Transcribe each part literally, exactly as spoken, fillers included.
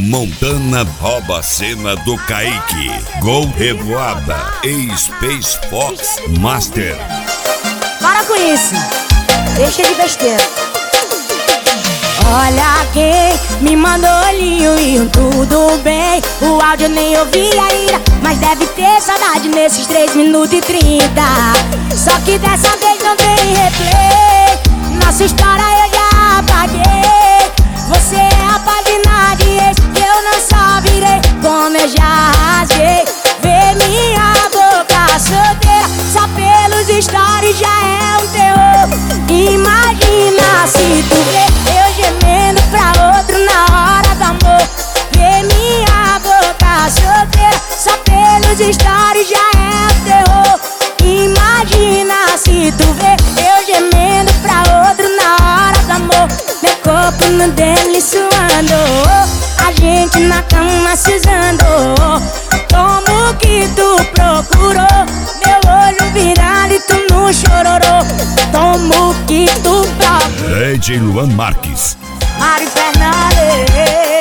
Montana rouba a cena do Kaique. Gol Revoada e Space Fox Master. Para com isso, deixa de besteira. Olha quem me mandou olhinho e um tudo bem. O áudio nem ouvi ainda, mas deve ter saudade nesses três minutos e trinta. Só que dessa vez não tem replay. Nossa história eu já apaguei. Você é a página de ex que eu não só virei, como eu já rasguei. Vê minha boca solteira, só pelos stories já é um terror. Imagina se tu vê eu gemendo pra outro na hora do amor. Vê minha boca solteira, só pelos stories já é um terror. Imagina se tu vê eu gemendo pra outro na hora do amor. Meu corpo no dele suando, a gente na cama se usando. Como que tu procurou meu olho virado e tu não chororou? Como que tu procurou? D J Luan Marques. Mari Fernandes.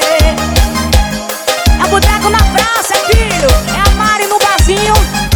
É o boteco na praça, filho. É a Mari no barzinho.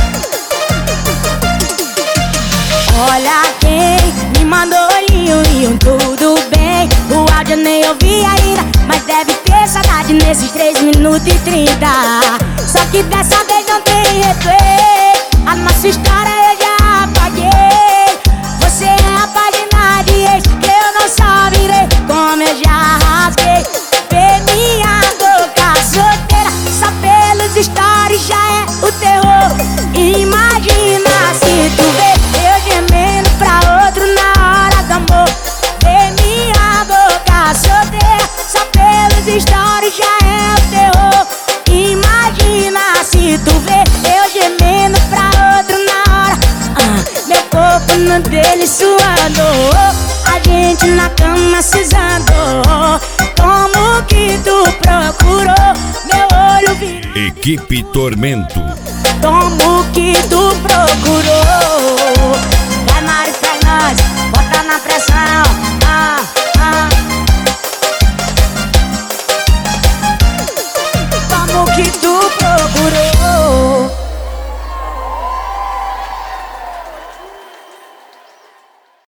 Olha quem me mandou olhinho e um tudo bem. O áudio nem ouvi ainda, mas deve ter saudade nesses três minutos e trinta. Só que dessa vez não tem replay. A nossa história eu já apaguei. Você é a página de ex que eu não só virei, como eu já rasguei. Vê minha boca solteira, só pelos stories já é o terror. Imagina se tu vê eu gemendo pra outro na hora do amor. Vê minha boca solteira, só pelos stories já é o terror. Imagina se tu vê eu gemendo pra outro na hora. ah, Meu corpo no dele suando, a gente na cama se usando. Como que tu procurou meu olho virado? Equipe Tormento. Como que tu procurou? Vai Mari Fernandes, bota na pressão. ah, ah. Como que tu